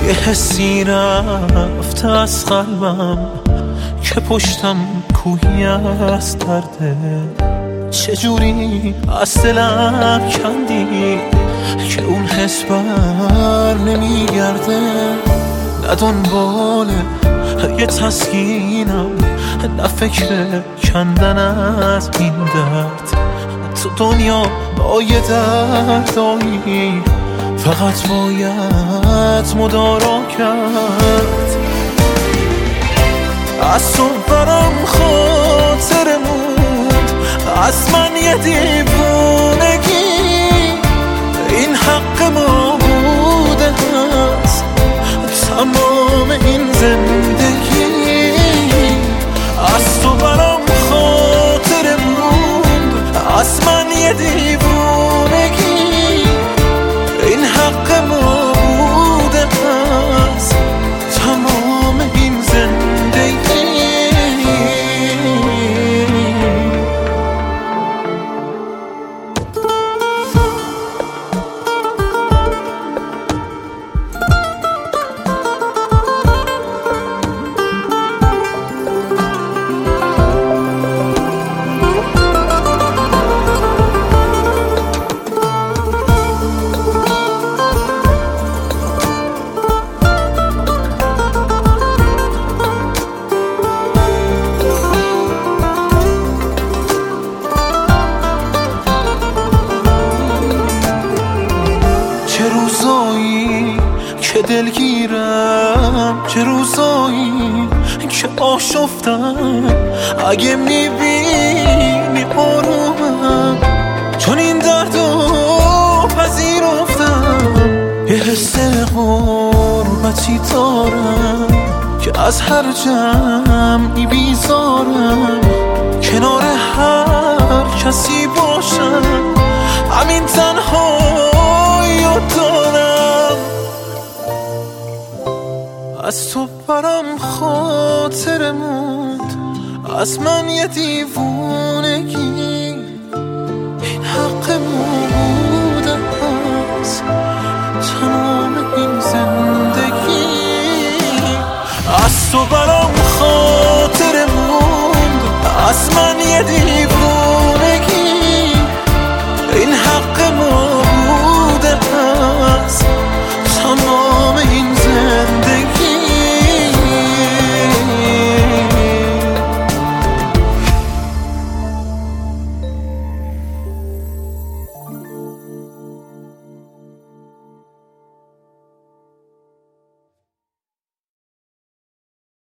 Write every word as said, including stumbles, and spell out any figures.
یه حسی رفته از قلبم که پشتم کوهی از درده. چجوری از دلم کندی که اون حس بر نمیگرده. نه دنبال یه تسکینم، نه فکر کندن از این درد. تو دنیا با یه دردایی فقط باید مدارا کرد. از تو برام خاطر موند، از من یه دیوونگی. این حق ما بوده هست تمام این زندگی. از تو برام خاطر موند، از من یه دیوونگی. این حق ما بوده هست تمام این زندگی. چه روزایی که دلگیرم، چه روزایی که آشفتم. اگه میبینی آرومم، چون این دردو پذیرفتم. یه حس غربتی دارم که از هر جمعی بیزارم. کنار هر کسی باشم، همین تنها دارم. از تو برام خاطر موند، از من یه دیوون